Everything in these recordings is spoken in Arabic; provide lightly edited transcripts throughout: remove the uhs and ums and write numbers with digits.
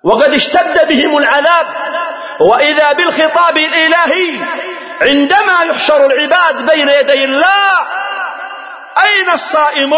وقد اشتد بهم العذاب. وإذا بالخطاب الإلهي عندما يحشر العباد بين يدي الله: أين الصائمون؟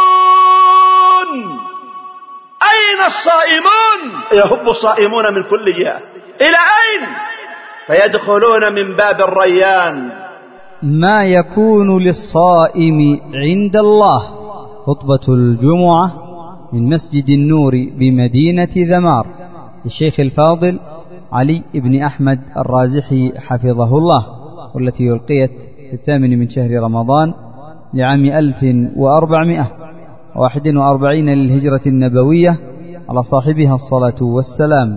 أين الصائمون؟ يهب الصائمون من كل جهة. إلى أين؟ فيدخلون من باب الريان. ما يكون للصائم عند الله. خطبة الجمعة من مسجد النور بمدينة ذمار للشيخ الفاضل علي بن أحمد الرازحي حفظه الله، والتي ألقيت في 8 من شهر رمضان لعام 1441 للهجرة النبوية على صاحبها الصلاة والسلام.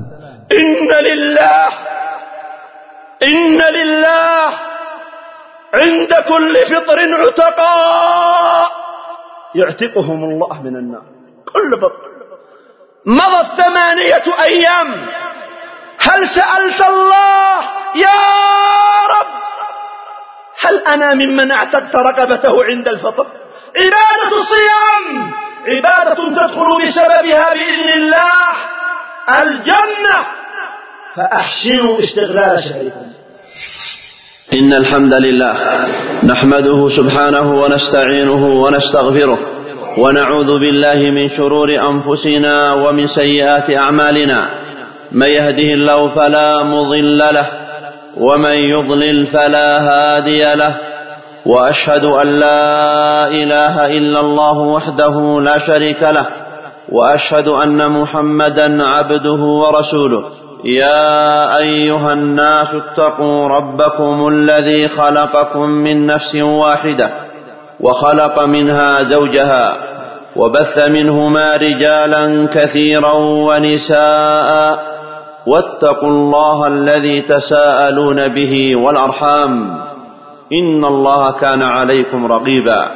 إن لله عند كل فطر عتقاء يعتقهم الله من النار. كل فطر. مضت 8 أيام، هل سألت الله يا رب هل أنا ممن اعتقت رقبته عند الفطر؟ عبادة الصيام عبادة تدخل بسببها بإذن الله الجنة، فأحسنوا استغلال شهركم. إن الحمد لله نحمده سبحانه ونستعينه ونستغفره، ونعوذ بالله من شرور أنفسنا ومن سيئات أعمالنا. من يهده الله فلا مضل له، ومن يضلل فلا هادي له. وأشهد أن لا إله إلا الله وحده لا شريك له، وأشهد أن محمدا عبده ورسوله. يا أيها الناس اتقوا ربكم الذي خلقكم من نفس واحدة، وخلق منها زوجها، وبث منهما رجالا كثيرا ونساء، واتقوا الله الذي تساءلون به والأرحام، إن الله كان عليكم رقيبا.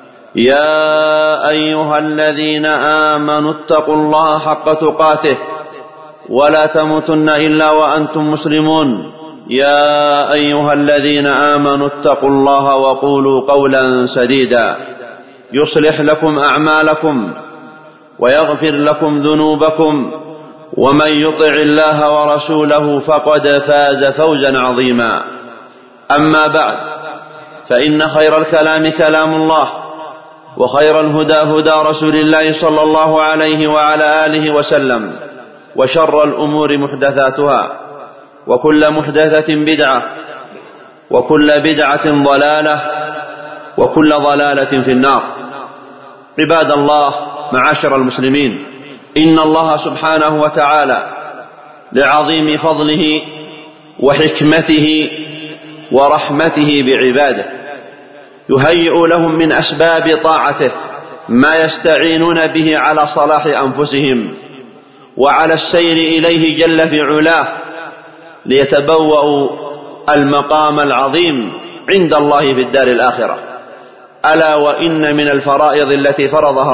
يا أيها الذين آمنوا اتقوا الله حق تقاته ولا تموتن إلا وأنتم مسلمون. يا أيها الذين آمنوا اتقوا الله وقولوا قولا سديدا يصلح لكم أعمالكم ويغفر لكم ذنوبكم، ومن يطع الله ورسوله فقد فاز فوزا عظيما. أما بعد، فإن خير الكلام كلام الله، وخير الهدى هدى رسول الله صلى الله عليه وعلى آله وسلم، وشر الأمور محدثاتها، وكل محدثة بدعة، وكل بدعة ضلالة، وكل ضلالة في النار. عباد الله، معاشر المسلمين، إن الله سبحانه وتعالى لعظيم فضله وحكمته ورحمته بعباده يهيئ لهم من أسباب طاعته ما يستعينون به على صلاح أنفسهم وعلى السير إليه جل في علاه، ليتبوأوا المقام العظيم عند الله في الدار الآخرة. ألا وإن من الفرائض التي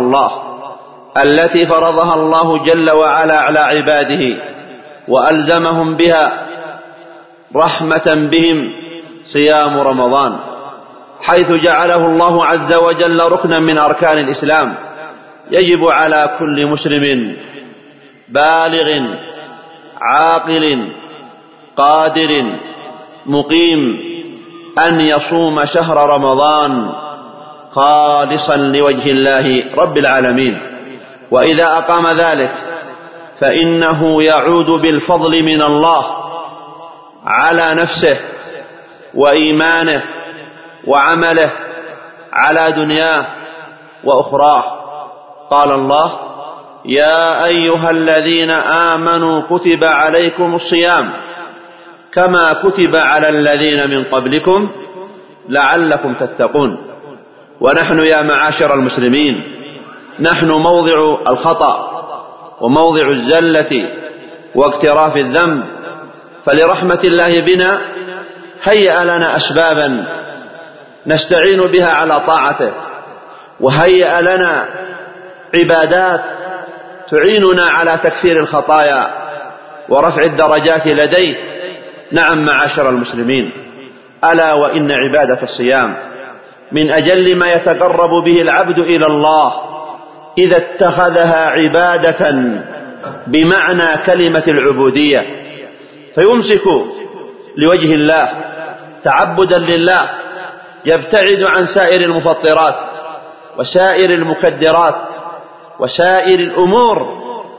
فرضها الله جل وعلا على عباده وألزمهم بها رحمة بهم صيام رمضان، حيث جعله الله عز وجل ركنا من أركان الإسلام. يجب على كل مسلم بالغ عاقل قادر مقيم أن يصوم شهر رمضان خالصا لوجه الله رب العالمين. وإذا أقام ذلك فإنه يعود بالفضل من الله على نفسه وإيمانه وعمله على دنياه وأخراه. قال الله: يا أيها الذين آمنوا كتب عليكم الصيام كما كتب على الذين من قبلكم لعلكم تتقون. ونحن يا معاشر المسلمين نحن موضع الخطأ وموضع الزلة واقتراف الذنب، فلرحمة الله بنا هيأ لنا أسبابا نستعين بها على طاعته، وهيأ لنا عبادات تعيننا على تكفير الخطايا ورفع الدرجات لديه. نعم معاشر المسلمين، ألا وإن عبادة الصيام من أجل ما يتقرب به العبد إلى الله إذا اتخذها عبادة بمعنى كلمة العبودية، فيمسك لوجه الله تعبدا لله، يبتعد عن سائر المفطرات وسائر المكدرات وسائر الأمور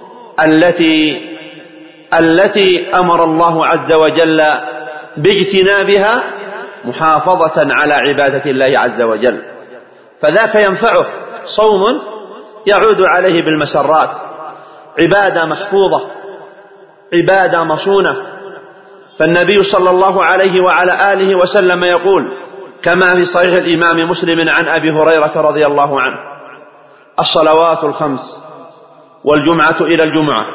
التي أمر الله عز وجل باجتنابها محافظة على عبادة الله عز وجل. فذاك ينفعه صوم يعود عليه بالمسرات، عبادة محفوظة، عبادة مصونة. فالنبي صلى الله عليه وعلى آله وسلم يقول كما في صحيح الإمام مسلم عن أبي هريرة رضي الله عنه: الصلوات الخمس والجمعة إلى الجمعة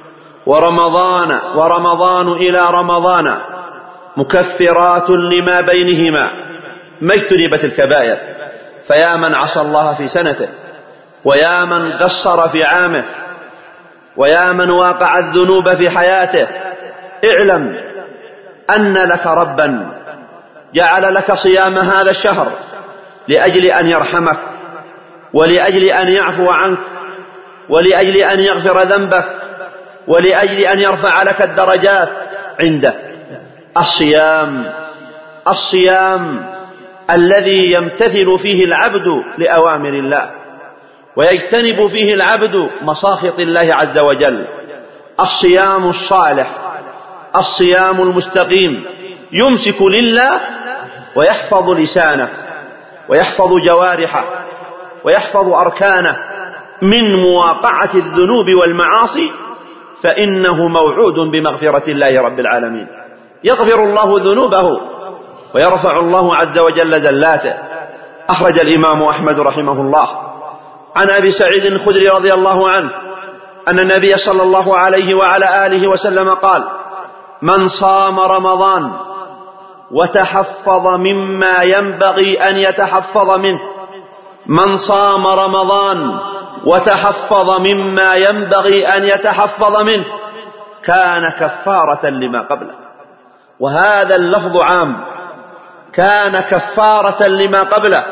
ورمضان إلى رمضان مكفرات لما بينهما ما اجتنبت الكبائر. فيا من عصى الله في سنته، ويا من قصر في عامه، ويا من واقع الذنوب في حياته، اعلم أن لك ربا جعل لك صيام هذا الشهر لأجل أن يرحمك، ولأجل أن يعفو عنك، ولأجل أن يغفر ذنبك، ولأجل أن يرفع لك الدرجات عنده. الصيام الذي يمتثل فيه العبد لأوامر الله، ويجتنب فيه العبد مساخط الله عز وجل. الصيام الصالح، الصيام المستقيم، يمسك لله ويحفظ لسانه ويحفظ جوارحه ويحفظ أركانه من مواقعة الذنوب والمعاصي، فإنه موعود بمغفرة الله رب العالمين. يغفر الله ذنوبه ويرفع الله عز وجل زلاته. أخرج الإمام أحمد رحمه الله عن أبي سعيد الخدري رضي الله عنه أن النبي صلى الله عليه وعلى آله وسلم قال: من صام رمضان وتحفظ مما ينبغي أن يتحفظ منه، من صام رمضان وتحفظ مما ينبغي أن يتحفظ منه كان كفارة لما قبله. وهذا اللفظ عام، كان كفارة لما قبله.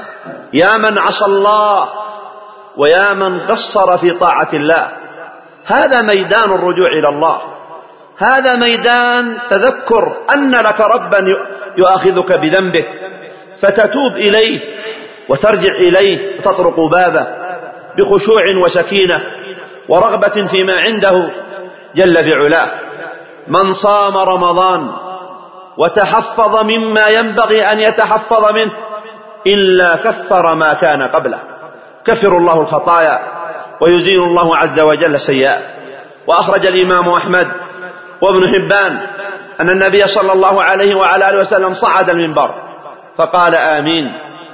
يا من عصى الله ويا من قصر في طاعة الله، هذا ميدان الرجوع إلى الله، هذا ميدان تذكر أن لك ربا يؤاخذك بذنبك، فتتوب إليه وترجع إليه وتطرق بابه بخشوع وسكينة ورغبة فيما عنده جل في علاه. من صام رمضان وتحفظ مما ينبغي أن يتحفظ منه إلا كفر ما كان قبله. كفر الله الخطايا ويزيل الله عز وجل السيئات. وأخرج الإمام أحمد وابن حبان أن النبي صلى الله عليه وعلى آله وسلم صعد المنبر فقال: آمين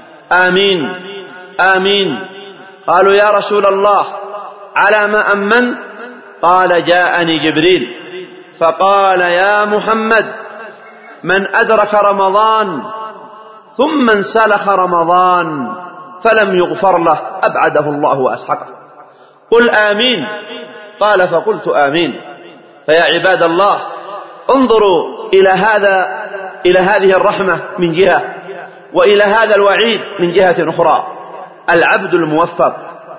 آمين آمين. قالوا: يا رسول الله على ما أمنت؟ قال: جاءني جبريل فقال: يا محمد، من أدرك رمضان ثم انسلخ رمضان فلم يغفر له أبعده الله وأسحقه. قل آمين. قال: فقلت آمين. فيا عباد الله، انظروا إلى هذه الرحمة من جهة، وإلى هذا الوعيد من جهة أخرى. العبد الموفق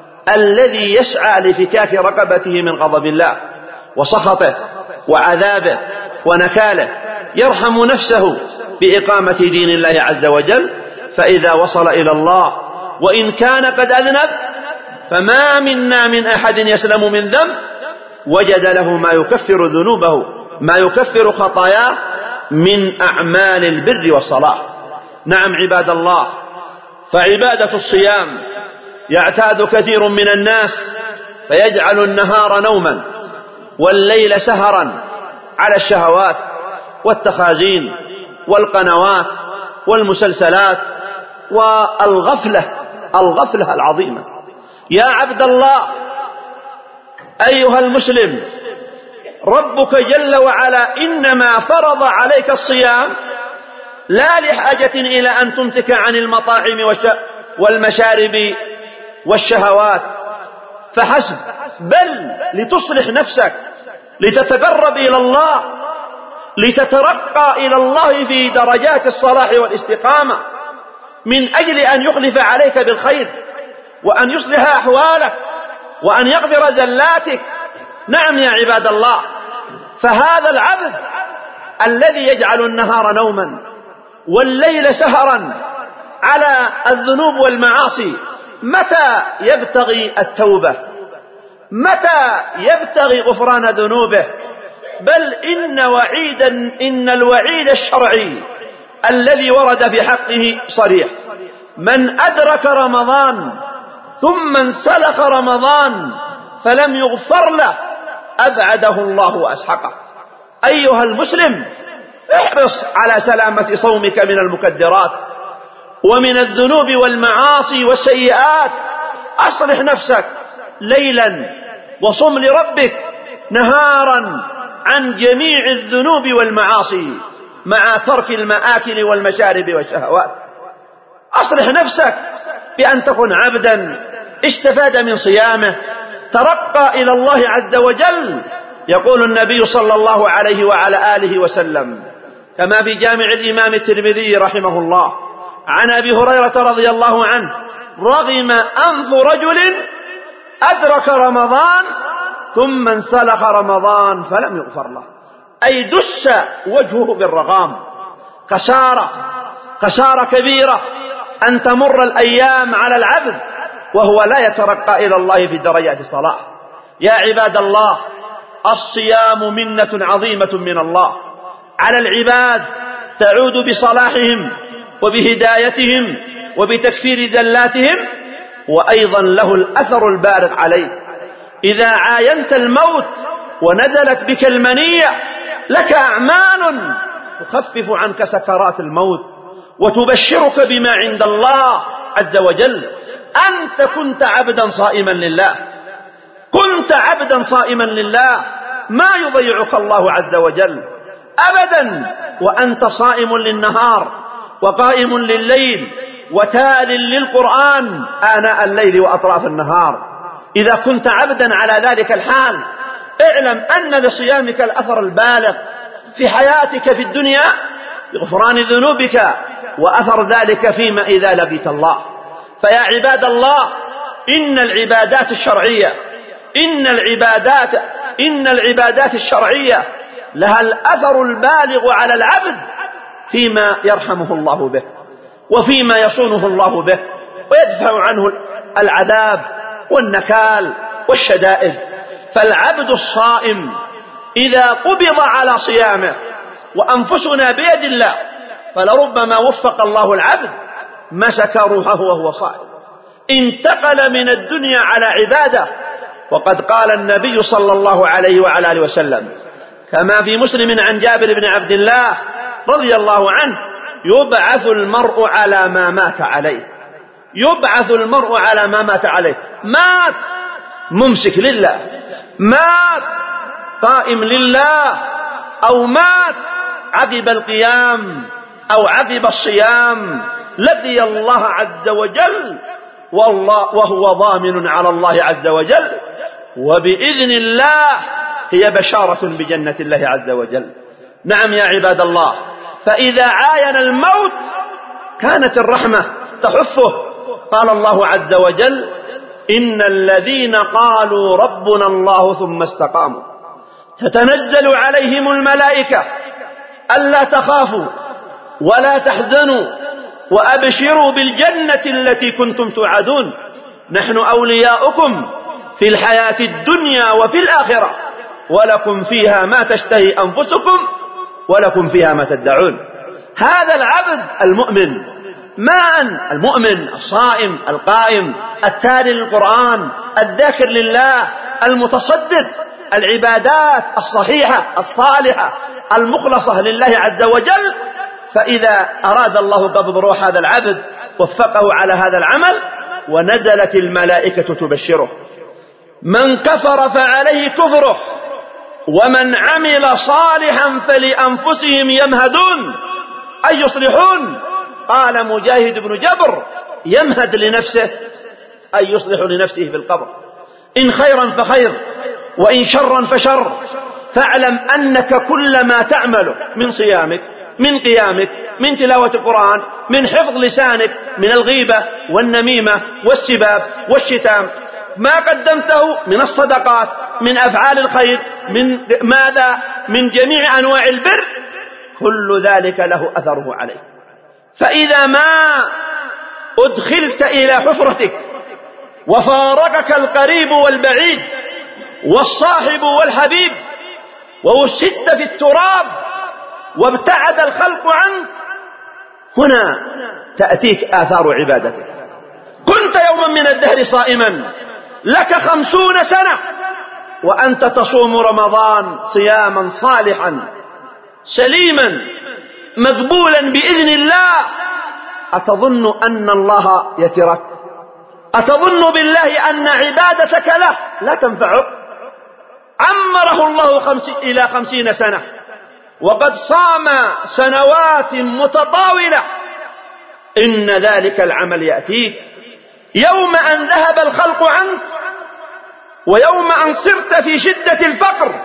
الذي يسعى لفكاك رقبته من غضب الله وسخطه وعذابه ونكاله يرحم نفسه بإقامة دين الله عز وجل، فإذا وصل إلى الله وإن كان قد أذنب، فما منا من أحد يسلم من ذنب وجد له ما يكفر ذنوبه، ما يكفر خطاياه من أعمال البر والصلاح. نعم عباد الله، فعبادة الصيام يعتاد كثير من الناس فيجعل النهار نوما والليل سهرا على الشهوات والتخازين والقنوات والمسلسلات والغفلة العظيمة. يا عبد الله أيها المسلم، ربك جل وعلا إنما فرض عليك الصيام لا لحاجة إلى أن تمسك عن المطاعم والمشارب والشهوات فحسب، بل لتصلح نفسك، لتتقرب إلى الله، لتترقى إلى الله في درجات الصلاح والاستقامة، من أجل أن يخلف عليك بالخير، وأن يصلح أحوالك، وأن يغفر زلاتك، نعم يا عباد الله. فهذا العبد الذي يجعل النهار نوما والليل سهرا على الذنوب والمعاصي، متى يبتغي التوبة؟ متى يبتغي غفران ذنوبه؟ بل إن الوعيد الشرعي الذي ورد في حقه صريح: من أدرك رمضان ثم انسلخ رمضان فلم يغفر له أبعده الله وأسحقه. أيها المسلم، احرص على سلامة صومك من المكدرات ومن الذنوب والمعاصي والسيئات. أصلح نفسك ليلا وصم لربك نهارا عن جميع الذنوب والمعاصي مع ترك المآكل والمشارب والشهوات. أصلح نفسك بأن تكون عبدا استفاد من صيامه، ترقى إلى الله عز وجل. يقول النبي صلى الله عليه وعلى آله وسلم كما في جامع الإمام الترمذي رحمه الله عن أبي هريرة رضي الله عنه: رغم أنف رجل أدرك رمضان ثم انسلخ رمضان فلم يغفر له، أي دس وجهه بالرغام. خسارة كبيرة أن تمر الأيام على العبد وهو لا يترقى إلى الله في درجات الصلاح. يا عباد الله، الصيام منة عظيمة من الله على العباد، تعود بصلاحهم وبهدايتهم وبتكفير زلاتهم، وأيضا له الأثر البارق عليك. إذا عاينت الموت ونزلت بك المنية، لك أعمال تخفف عنك سكرات الموت وتبشرك بما عند الله عز وجل. أنت كنت عبدا صائما لله، كنت عبدا صائما لله، ما يضيعك الله عز وجل أبدا، وأنت صائم للنهار وقائم لليل وتال للقرآن آناء الليل وأطراف النهار. إذا كنت عبدا على ذلك الحال، اعلم أن لصيامك الأثر البالغ في حياتك في الدنيا بغفران ذنوبك، وأثر ذلك فيما إذا لقيت الله. فيا عباد الله، إن العبادات الشرعية لها الأثر البالغ على العبد فيما يرحمه الله به وفيما يصونه الله به ويدفع عنه العذاب والنكال والشدائد. فالعبد الصائم إذا قبض على صيامه، وأنفسنا بيد الله، فلربما وفق الله العبد مسك روحه وهو صائم، انتقل من الدنيا على عبادة. وقد قال النبي صلى الله عليه وعلى آله وسلم كما في مسلم عن جابر بن عبد الله رضي الله عنه: يبعث المرء على ما مات عليه. يبعث المرء على ما مات عليه. مات ممسك لله، مات قائم لله، أو مات عقب القيام أو عقب الصيام، لقي الله عز وجل وهو ضامن على الله عز وجل، وبإذن الله هي بشارة بجنة الله عز وجل. نعم يا عباد الله، فإذا عاين الموت كانت الرحمة تحفه. قال الله عز وجل: إن الذين قالوا ربنا الله ثم استقاموا تتنزل عليهم الملائكة ألا تخافوا ولا تحزنوا وأبشروا بالجنة التي كنتم توعدون، نحن أولياؤكم في الحياة الدنيا وفي الآخرة، ولكم فيها ما تشتهي أنفسكم ولكم فيها ما تدعون. هذا العبد المؤمن، المؤمن الصائم القائم التالي للقرآن الذاكر لله المتصدق، العبادات الصحيحة الصالحة المخلصة لله عز وجل. فإذا أراد الله قبض روح هذا العبد وفقه على هذا العمل، ونزلت الملائكة تبشره. من كفر فعليه كفره ومن عمل صالحا فلأنفسهم يمهدون، أي يصلحون. قال مجاهد بن جبر: يمهد لنفسه، أي يصلح لنفسه في القبر. إن خيرا فخير وإن شرا فشر. فاعلم أنك كل ما تعمله من صيامك، من قيامك، من تلاوة القرآن، من حفظ لسانك من الغيبة والنميمة والسباب والشتام، ما قدمته من الصدقات، من أفعال الخير، من ماذا، من جميع أنواع البر، كل ذلك له أثره عليك. فإذا ما أدخلت إلى حفرتك وفارقك القريب والبعيد والصاحب والحبيب ووسدت في التراب وابتعد الخلق عنك، هنا تأتيك آثار عبادتك. كنت يوما من الدهر صائما لك 50 سنة وأنت تصوم رمضان صياما صالحا سليما مقبولا بإذن الله، أتظن أن الله يترك؟ أتظن بالله أن عبادتك له لا تنفعك؟ عمره الله إلى 50 سنة وقد صام سنوات متطاولة، إن ذلك العمل يأتيك يوم أن ذهب الخلق عنك، ويوم أن صرت في شدة الفقر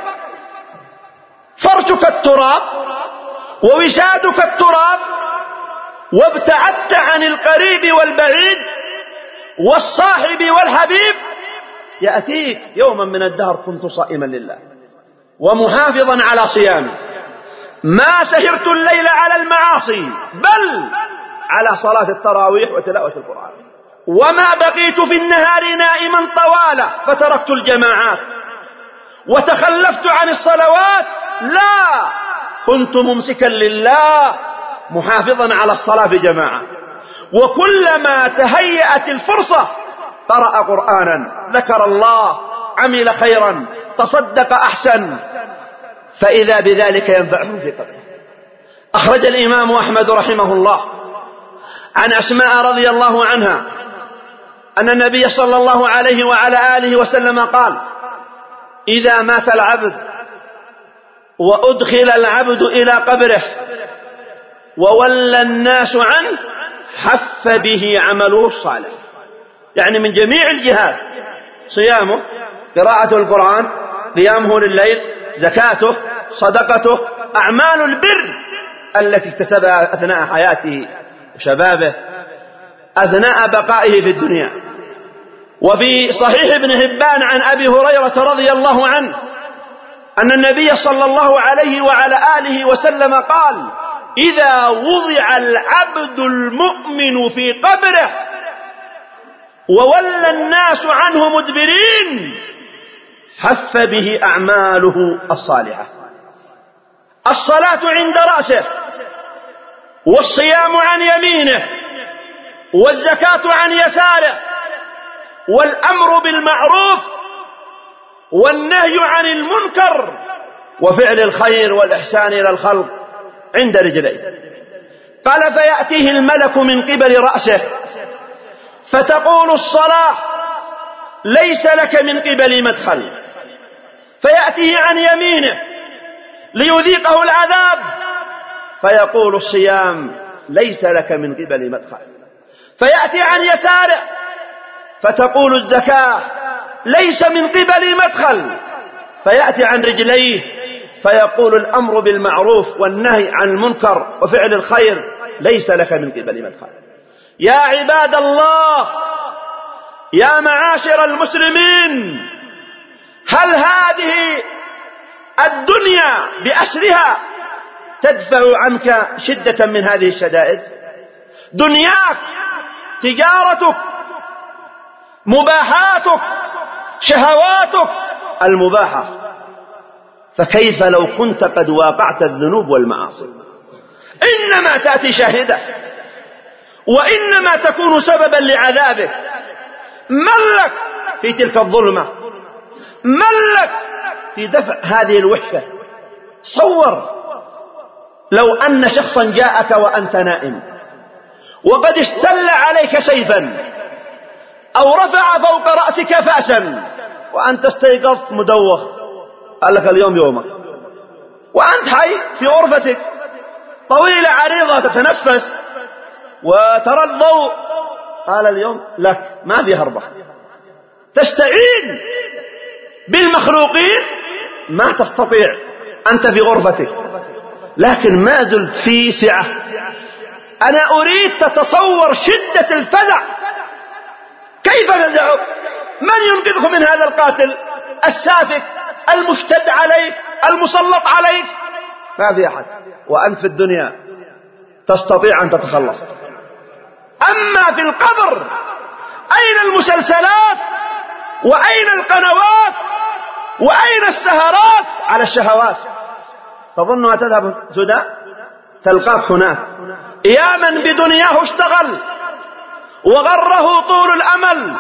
فرشك التراب ووسادك التراب، وابتعدت عن القريب والبعيد والصاحب والحبيب، يأتيك يوما من الدهر كنت صائما لله ومحافظا على صيامي، ما سهرت الليل على المعاصي بل على صلاة التراويح وتلاوة القرآن، وما بقيت في النهار نائما طوالا فتركت الجماعات وتخلفت عن الصلوات، لا، كنت ممسكا لله محافظا على الصلاة في جماعة، وكلما تهيأت الفرصة قرأ قرآنا، ذكر الله، عمل خيرا، تصدق أحسن، فإذا بذلك ينفعه في قبره. أخرج الإمام أحمد رحمه الله عن أسماء رضي الله عنها أن النبي صلى الله عليه وعلى آله وسلم قال: إذا مات العبد وأدخل العبد إلى قبره وولى الناس عنه حف به عمله الصالح، يعني من جميع الجهات، صيامه، قراءة القرآن، قيامه لليل، زكاته، صدقته، أعمال البر التي اكتسبها أثناء حياته وشبابه، أثناء بقائه في الدنيا. وفي صحيح ابن حبان عن أبي هريرة رضي الله عنه أن النبي صلى الله عليه وعلى آله وسلم قال: إذا وضع العبد المؤمن في قبره وولى الناس عنه مدبرين حف به أعماله الصالحة. الصلاة عند رأسه، والصيام عن يمينه، والزكاة عن يساره، والأمر بالمعروف والنهي عن المنكر وفعل الخير والإحسان إلى الخلق عند رجليه. قال: فيأتيه الملك من قبل رأسه فتقول الصلاة ليس لك من قبل مدخل، فيأتيه عن يمينه ليذيقه العذاب فيقول الصيام ليس لك من قبل مدخل، فيأتي عن يساره فتقول الزكاة ليس من قبل مدخل، فيأتي عن رجليه فيقول الأمر بالمعروف والنهي عن المنكر وفعل الخير ليس لك من قبل مدخل. يا عباد الله، يا معاشر المسلمين، هل هذه الدنيا بأسرها تدفع عنك شدة من هذه الشدائد؟ دنياك، تجارتك، مباحاتك، شهواتك المباحة، فكيف لو كنت قد واقعت الذنوب والمعاصي؟ إنما تأتي شاهدة، وإنما تكون سببا لعذابك. من لك في تلك الظلمة؟ من لك في دفع هذه الوحشة؟ تصور لو أن شخصا جاءك وأنت نائم وقد اشتل عليك سيفا أو رفع فوق رأسك فأسا وأنت استيقظت مدوخ، قال لك اليوم يومك، وأنت حي في غرفتك طويلة عريضة تتنفس وترى الضوء، قال اليوم لك، ما في هربة، تستعين بالمخلوقين ما تستطيع، أنت في غرفتك لكن ما زلت في سعة. أنا أريد تتصور شدة الفزع، كيف فزعك؟ من ينقذك من هذا القاتل السافك المشتد عليك المسلط عليك؟ ما في أحد. وأنت في الدنيا تستطيع أن تتخلص. أما في القبر أين المسلسلات وأين القنوات وأين السهرات على الشهوات؟ تظنها تذهب سدى؟ تلقاك هناك. يا من بدنياه اشتغل وغره طول الأمل،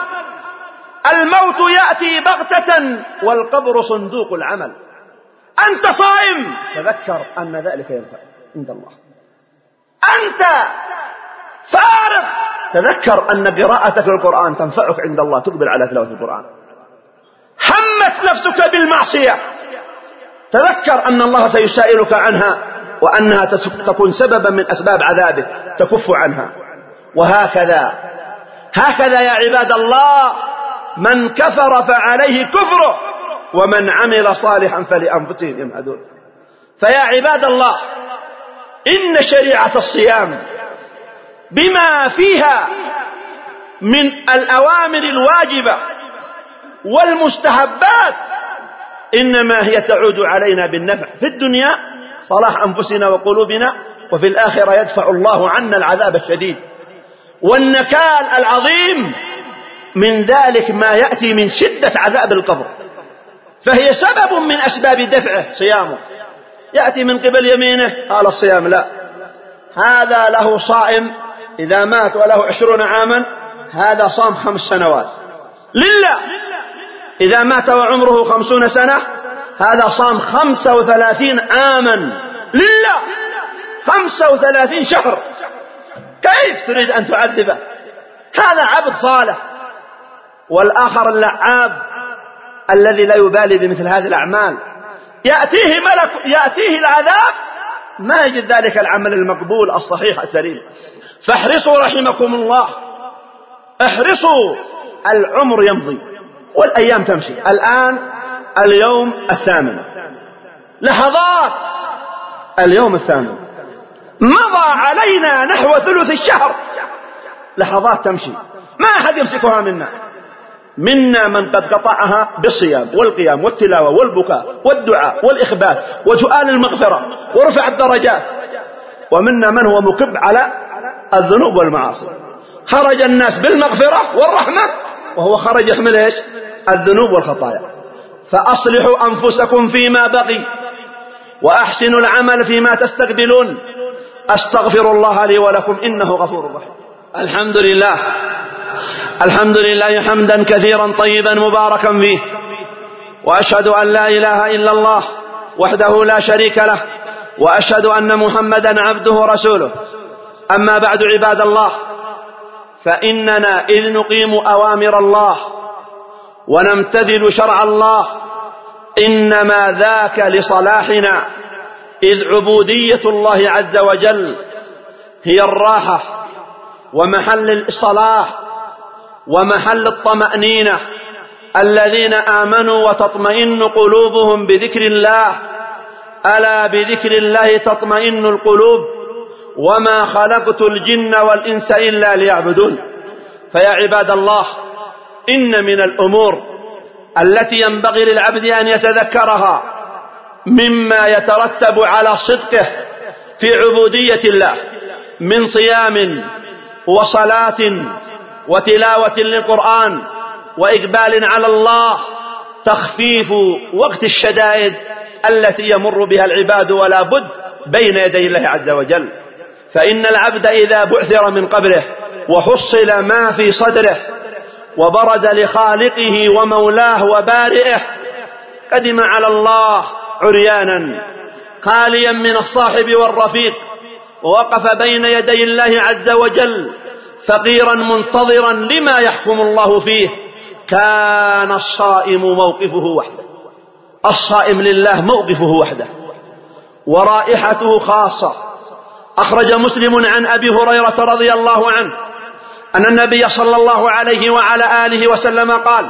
الموت يأتي بغتة والقبر صندوق العمل. أنت صائم، تذكر أن ذلك ينفع عند الله. أنت فارغ، تذكر أن قراءتك للقرآن تنفعك عند الله، تقبل على تلاوة القرآن. همت نفسك بالمعصية، تذكر أن الله سيسائلك عنها وأنها تكون سببا من أسباب عذابه، تكف عنها. وهكذا يا عباد الله، من كفر فعليه كفره ومن عمل صالحا فلأنفسهم يمهدون. فيا عباد الله، إن شريعة الصيام بما فيها من الأوامر الواجبة والمستحبات إنما هي تعود علينا بالنفع في الدنيا، صلاح أنفسنا وقلوبنا، وفي الآخرة يدفع الله عنا العذاب الشديد والنكال العظيم. من ذلك ما يأتي من شدة عذاب القبر، فهي سبب من أسباب دفعه صيامه. يأتي من قبل يمينه قال الصيام لا، هذا له صائم إذا مات وله 20 عاما، هذا صام 5 سنوات لله. إذا مات وعمره 50 سنة، هذا صام 35 عاما لله، 35 شهر. كيف تريد أن تعذبه؟ هذا عبد صالح. والآخر اللعاب الذي لا يبالي بمثل هذه الأعمال، يأتيه العذاب ما يجد ذلك العمل المقبول الصحيح السليم. فاحرصوا رحمكم الله، احرصوا، العمر يمضي والأيام تمشي. الآن اليوم 8، لحظات اليوم 8 مضى علينا نحو ثلث الشهر، لحظات تمشي ما أحد يمسكها منا من قد قطعها بالصيام والقيام والتلاوة والبكاء والدعاء والإخبات وسؤال المغفرة ورفع الدرجات، ومنا من هو مكب على الذنوب والمعاصي. خرج الناس بالمغفرة والرحمة وهو خرج يحمل إيش؟ الذنوب والخطايا. فأصلحوا أنفسكم فيما بقي وأحسنوا العمل فيما تستقبلون. أستغفر الله لي ولكم إنه غفور رحيم. الحمد لله حمدا كثيرا طيبا مباركا فيه، وأشهد أن لا إله إلا الله وحده لا شريك له، وأشهد أن محمدا عبده ورسوله. أما بعد عباد الله، فإننا إذ نقيم أوامر الله ونمتثل شرع الله إنما ذاك لصلاحنا، إذ عبودية الله عز وجل هي الراحة ومحل الصلاح ومحل الطمأنينة. الذين آمنوا وتطمئن قلوبهم بذكر الله، ألا بذكر الله تطمئن القلوب، وما خلقت الجن والإنس إلا ليعبدون. فيا عباد الله، إن من الأمور التي ينبغي للعبد أن يتذكرها مما يترتب على صدقه في عبودية الله من صيام وصلاة وتلاوة للقرآن وإقبال على الله، تخفيف وقت الشدائد التي يمر بها العباد ولا بد بين يدي الله عز وجل. فإن العبد إذا بعثر من قبره وحصل ما في صدره وبرز لخالقه ومولاه وبارئه، قدم على الله عريانا خاليا من الصاحب والرفيق، ووقف بين يدي الله عز وجل فقيرا منتظرا لما يحكم الله فيه. كان الصائم موقفه وحده، الصائم لله موقفه وحده ورائحته خاصة. أخرج مسلم عن أبي هريرة رضي الله عنه أن النبي صلى الله عليه وعلى آله وسلم قال: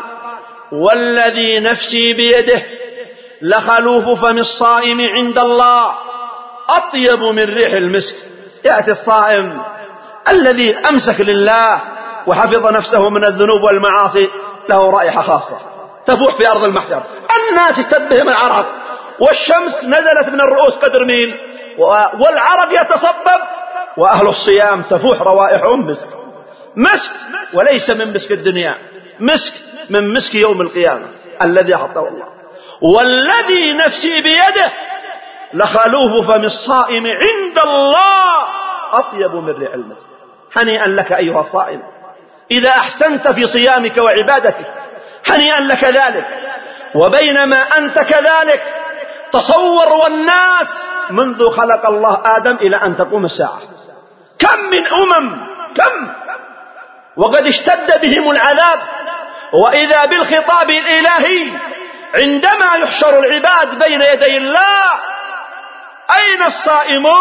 والذي نفسي بيده لخلوف فم الصائم عند الله أطيب من ريح المسك. يأتي الصائم الذي أمسك لله وحفظ نفسه من الذنوب والمعاصي له رائحة خاصة تفوح في أرض المحشر، الناس يشتبههم العرق، والشمس نزلت من الرؤوس قدر ميل، والعرق يتصبب، وأهل الصيام تفوح روائحهم مسك، مسك وليس من مسك الدنيا، مسك من مسك يوم القيامة الذي أعطاه الله. والذي نفسي بيده لخلوف فم الصائم عند الله أطيب من ريح المسك. هنيئا لك أيها الصائم إذا أحسنت في صيامك وعبادتك، هنيئا لك ذلك. وبينما أنت كذلك تصور، والناس منذ خلق الله آدم إلى أن تقوم الساعة كم من كم وقد اشتد بهم العذاب. وإذا بالخطاب الإلهي عندما يحشر العباد بين يدي الله، أين الصائمون؟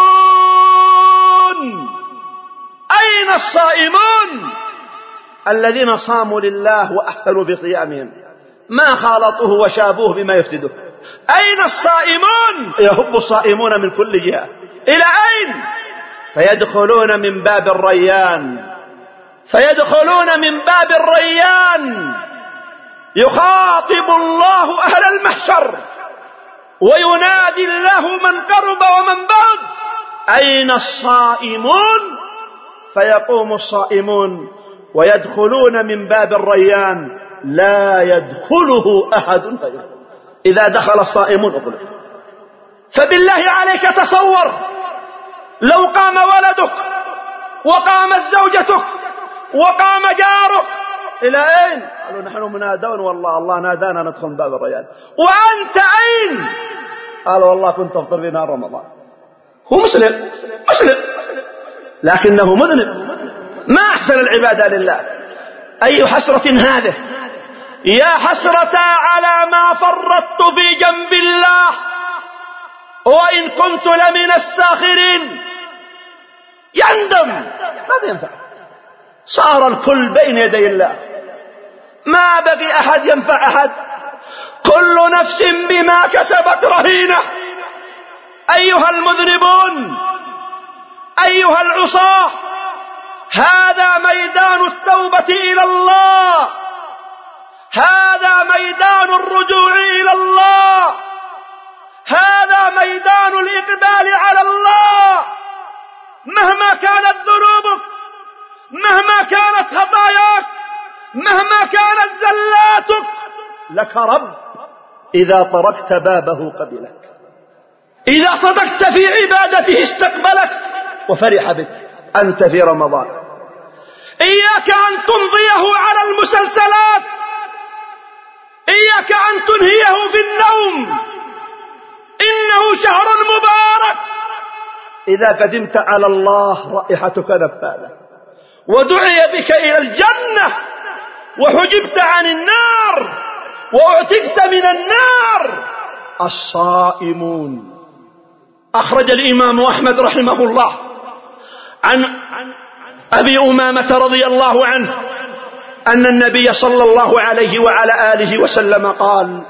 أين الصائمون الذين صاموا لله وأحسنوا في صيامهم، ما خالطوه وشابوه بما يفسده؟ أين الصائمون؟ يهب الصائمون من كل جهة، إلى أين؟ فيدخلون من باب الريان، فيدخلون من باب الريان. يخاطب الله أهل المحشر وينادي الله من قرب ومن بعد: أين الصائمون؟ فيقوم الصائمون ويدخلون من باب الريان لا يدخله أحد غيره. إذا دخل الصائمون أغلق. فبالله عليك تصور لو قام ولدك وقامت زوجتك وقام جارك، إلى أين؟ قالوا نحن منادون، والله الله نادانا ندخل باب الريان. وأنت أين؟ قالوا والله كنت أفطر في نهار رمضان. هو مسلم لكنه مذنب، ما أحسن العبادة لله. أي حسرة هذه، يا حسرة على ما فرطت في جنب الله وإن كنت لمن الساخرين. يندم، ماذا ينفع؟ صار الكل بين يدي الله، ما بقي أحد ينفع أحد، كل نفس بما كسبت رهينة. أيها المذنبون، أيها العصاة، هذا ميدان التوبة إلى الله، هذا ميدان الرجوع إلى الله، هذا ميدان الإقبال على الله. مهما كانت ذنوبك، مهما كانت خطاياك، مهما كانت زلاتك، لك رب إذا طرقت بابه قبلك، إذا صدقت في عبادته استقبلك وفرح بك. أنت في رمضان، إياك أن تمضيه على المسلسلات، إياك أن تنهيه في النوم، إنه شهر مبارك. إذا قدمت على الله رائحتك نفاذة، ودعي بك إلى الجنة، وحجبت عن النار، وأعتقت من النار. الصائمون. أخرج الإمام أحمد رحمه الله عن أبي أمامة رضي الله عنه أن النبي صلى الله عليه وعلى آله وسلم قال: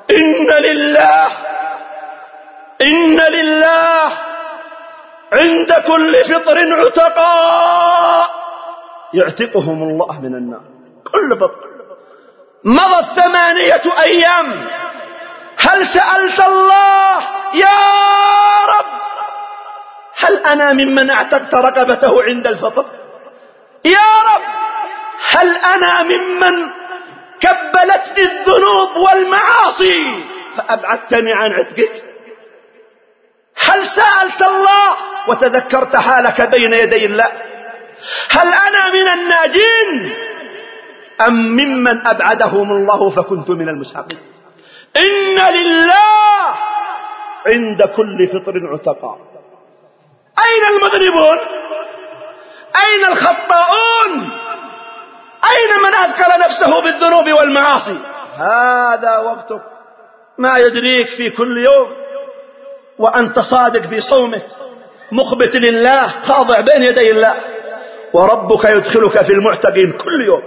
إن لله عند كل فطر عتقاء يعتقهم الله من النار. كل فطر. مضت 8 أيام، هل سألت الله يا رب هل أنا ممن اعتقت رقبته عند الفطر؟ يا رب هل أنا ممن كبلتني الذنوب والمعاصي فأبعدتني عن عتقك؟ هل سألت الله وتذكرت حالك بين يدي الله؟ هل أنا من الناجين أم ممن أبعدهم الله فكنت من المسحقين؟ إن لله عند كل فطر عتقاء. أين المذنبون؟ أين الخطاؤون؟ أين من أثقل نفسه بالذنوب والمعاصي؟ هذا وقتك. ما يدريك في كل يوم وأنت صادق في صومك، مخبت لله، خاضع بين يدي الله، وربك يدخلك في المعتقين كل يوم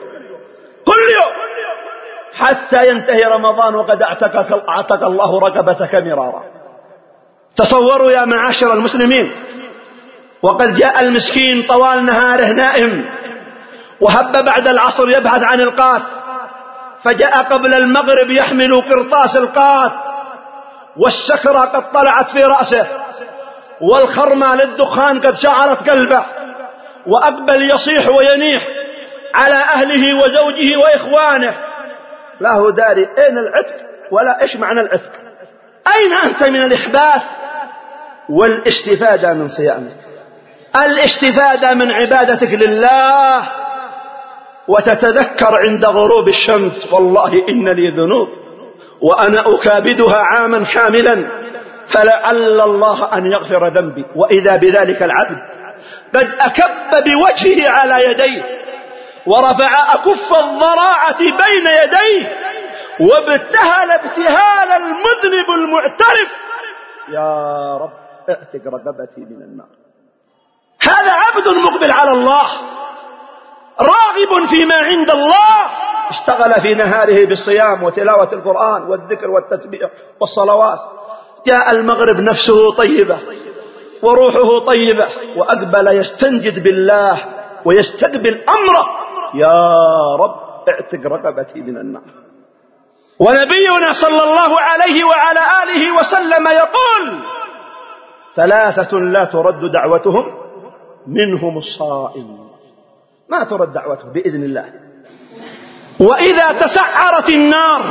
حتى ينتهي رمضان وقد اعتق الله رقبتك مرارا. تصوروا يا معاشر المسلمين، وقد جاء المسكين طوال نهاره نائم، وهب بعد العصر يبحث عن القات، فجاء قبل المغرب يحمل قرطاس القات، والسكرة قد طلعت في رأسه، والخرمة للدخان قد شعرت قلبه، وأقبل يصيح وينيح على أهله وزوجه وإخوانه. لا هو داري أين العتق ولا إيش معنى العتق. أين أنت من الإحباث والاستفادة من صيامك، الاستفادة من عبادتك لله، وتتذكر عند غروب الشمس والله إن لي ذنوب وأنا أكابدها عاما كاملا فلعل الله أن يغفر ذنبي. وإذا بذلك العبد قد أكب بوجهه على يديه ورفع أكف الضراعة بين يديه وابتهل ابتهال المذنب المعترف: يا رب اعتق رقبتي من النار. هذا عبد مقبل على الله راغب فيما عند الله، اشتغل في نهاره بالصيام وتلاوة القرآن والذكر والتسبيح والصلوات. جاء المغرب نفسه طيبة وروحه طيبة، وأقبل يستنجد بالله ويستقبل أمره: يا رب اعتق رقبتي من النار. ونبينا صلى الله عليه وعلى آله وسلم يقول: 3 لا ترد دعوتهم، منهم الصائم، ما ترد دعوته بإذن الله. وإذا تسعرت النار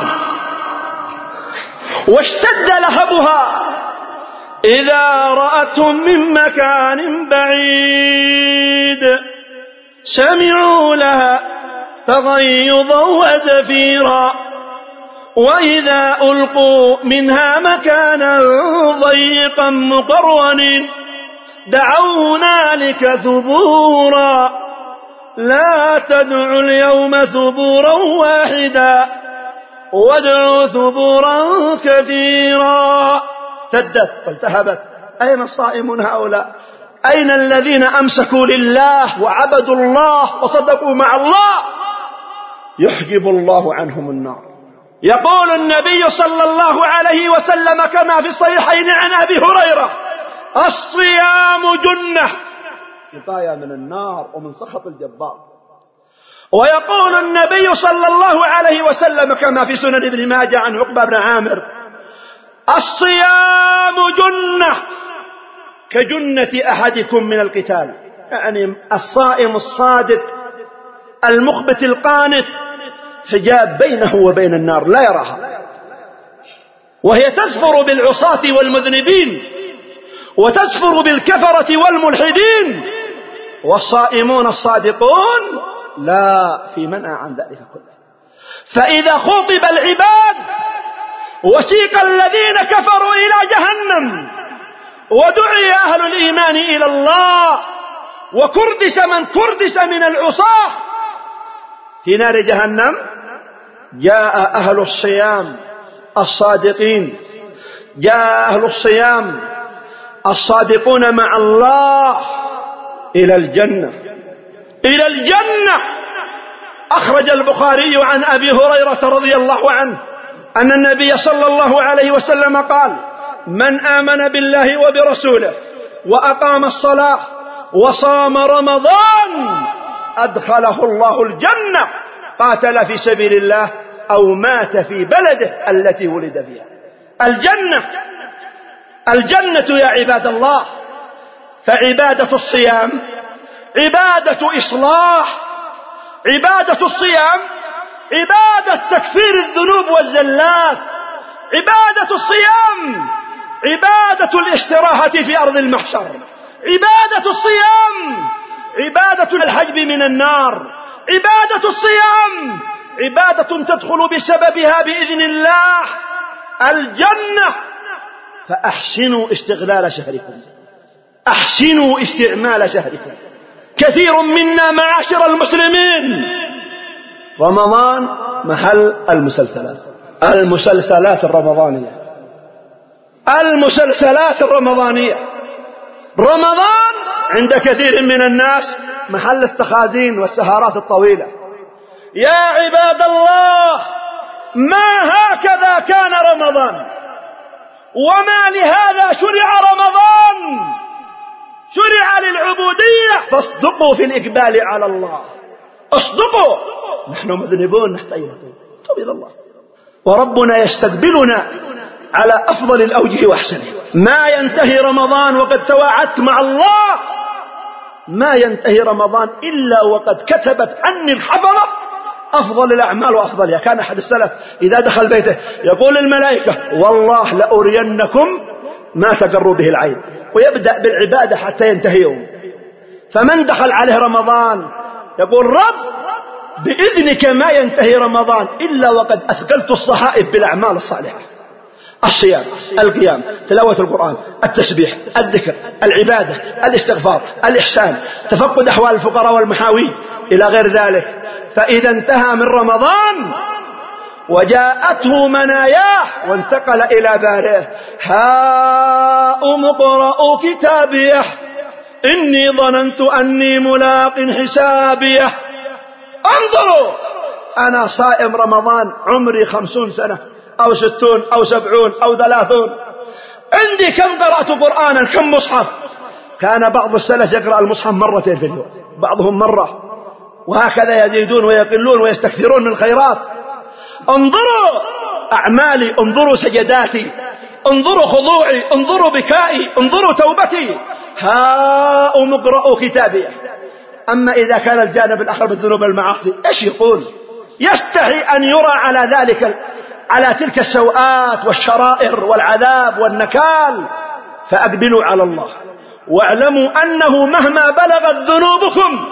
واشتد لهبها، إذا رأتهم من مكان بعيد سمعوا لها تغيظا وزفيرا، وإذا ألقوا منها مكانا ضيقا مقرنين دعوا هنالك ثبورا، لا تدعوا اليوم ثبورا واحدا وادعوا ثبورا كثيرا. تدت والتهبت: أين الصائمون هؤلاء؟ أين الذين أمسكوا لله وعبدوا الله وصدقوا مع الله؟ يحجب الله عنهم النار. يقول النبي صلى الله عليه وسلم كما في الصحيحين عن أبي هريرة: الصيام جنة، وقاية من النار ومن سخط الجبار. ويقول النبي صلى الله عليه وسلم كما في سنن ابن ماجه عن عقبة بن عامر: الصيام جنة كجنة أحدكم من القتال. يعني الصائم الصادق المخبت القانت حجاب بينه وبين النار لا يراها، وهي تزفر بالعصاة والمذنبين وتزفر بالكفرة والملحدين، والصائمون الصادقون لا في منع عن ذلك كله. فإذا خطب العباد وسيق الذين كفروا إلى جهنم ودعي أهل الإيمان إلى الله وكردس من كردس من العصاة في نار جهنم، جاء أهل الصيام الصادقين، جاء أهل الصيام الصادقون مع الله إلى الجنة، إلى الجنة. أخرج البخاري عن أبي هريرة رضي الله عنه أن النبي صلى الله عليه وسلم قال: من آمن بالله وبرسوله وأقام الصلاة وصام رمضان أدخله الله الجنة، قاتل في سبيل الله أو مات في بلده التي ولد فيها. الجنة، الجنة يا عباد الله. فعبادة الصيام عبادة إصلاح، عبادة الصيام عبادة تكفير الذنوب والزلات، عبادة الصيام عبادة الاستراحة في أرض المحشر، عبادة الصيام عبادة الحجب من النار، عبادة الصيام عبادة تدخل بسببها بإذن الله الجنة. فأحسنوا استغلال شهركم، أحسنوا استعمال شهركم. كثير منا معاشر المسلمين رمضان محل المسلسلات، المسلسلات الرمضانية، المسلسلات الرمضانية. رمضان عند كثير من الناس محل التخازين والسهرات الطويلة. يا عباد الله، ما هكذا كان رمضان، وما لهذا شرع رمضان. شرع للعبودية، فاصدقوا في الإقبال على الله، اصدقوا. نحن مذنبون نحتاج توب إلى الله، وربنا يستقبلنا على أفضل الأوجه وأحسنه. ما ينتهي رمضان وقد تواعدت مع الله، ما ينتهي رمضان إلا وقد كتبت عني الحفظة أفضل الأعمال وأفضلها. كان أحد السلف إذا دخل بيته يقول الملائكة والله لأرينكم ما تقر به العين، ويبدأ بالعبادة حتى ينتهي يوم. فمن دخل عليه رمضان يقول رب بإذنك ما ينتهي رمضان إلا وقد أثقلت الصحائف بالأعمال الصالحة، الصيام، القيام، تلاوة القرآن، التسبيح، الذكر، العبادة، الاستغفار، الإحسان، تفقد أحوال الفقراء والمحاوي إلى غير ذلك. فإذا انتهى من رمضان وجاءته مناياه وانتقل إلى بارئه، هاؤم اقرءوا كتابيه إني ظننت أني ملاق حسابيه. انظروا، أنا صائم رمضان عمري 50 سنة أو 60 أو 70 أو 30، عندي كم قرأت قرآنا، كم مصحف؟ كان بعض السلف يقرأ المصحف مرتين في اليوم، بعضهم مرة، وهكذا يزيدون ويقلون ويستكثرون من الخيرات. انظروا أعمالي، انظروا سجداتي، انظروا خضوعي، انظروا بكائي، انظروا توبتي. هاؤم اقرءوا كتابي. أما إذا كان الجانب الآخر بالذنوب والمعاصي إيش يقول؟ يستحي أن يرى على ذلك، على تلك السوءات والشرائر والعذاب والنكال. فأقبلوا على الله واعلموا أنه مهما بلغت ذنوبكم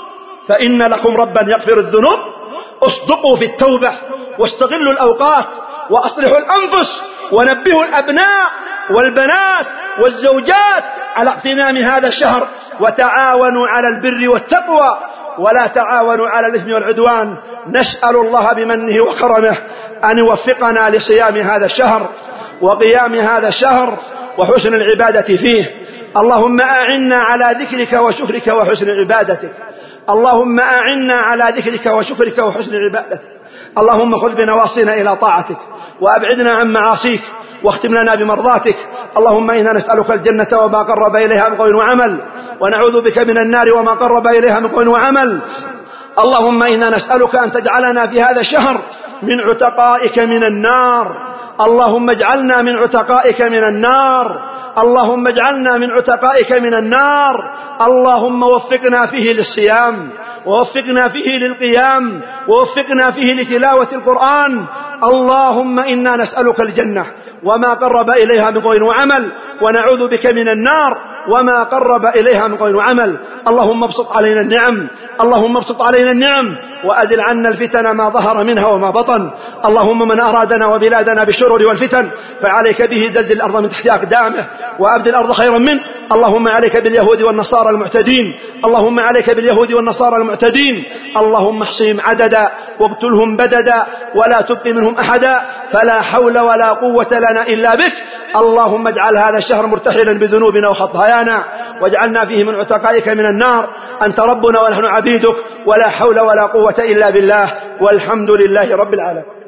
فإن لكم ربا يغفر الذنوب. اصدقوا في التوبة واستغلوا الأوقات وأصلحوا الأنفس ونبهوا الأبناء والبنات والزوجات على اغتنام هذا الشهر، وتعاونوا على البر والتقوى ولا تعاونوا على الإثم والعدوان. نسأل الله بمنه وكرمه أن يوفقنا لصيام هذا الشهر وقيام هذا الشهر وحسن العبادة فيه. اللهم أعنا على ذكرك وشكرك وحسن عبادتك. اللهم أعنا على ذكرك وشكرك وحسن عبادتك. اللهم خذ بنواصينا إلى طاعتك وأبعدنا عن معاصيك واختم لنا بمرضاتك. اللهم إنا نسألك الجنة وما قرب إليها من قول وعمل، ونعوذ بك من النار وما قرب إليها من قول وعمل. اللهم إنا نسألك أن تجعلنا في هذا الشهر من عتقائك من النار. اللهم اجعلنا من عتقائك من النار. اللهم اجعلنا من عتقائك من النار. اللهم وفقنا فيه للصيام، ووفقنا فيه للقيام، ووفقنا فيه لتلاوة القرآن. اللهم إنا نسألك الجنة وما قرب إليها من قول وعمل، ونعوذ بك من النار وما قرب إليها من قول وعمل. اللهم ابسط علينا النعم، اللهم ابسط علينا النعم وأزل عنا الفتن ما ظهر منها وما بطن. اللهم من أرادنا وبلادنا بالشرور والفتن فعليك به، زلزل الأرض من تحت أقدامه وأبدل الأرض خيرا منه. اللهم عليك باليهود والنصارى المعتدين، اللهم عليك باليهود والنصارى المعتدين. اللهم احصهم عددا واقتلهم بددا ولا تبق منهم أحدا، فلا حول ولا قوة لنا إلا بك. اللهم اجعل هذا الشهر مرتحلا بذنوبنا وخطايانا، واجعلنا فيه من عتقائك من النار. أنت ربنا ونحن عبيدك، ولا حول ولا قوة إلا بالله، والحمد لله رب العالمين.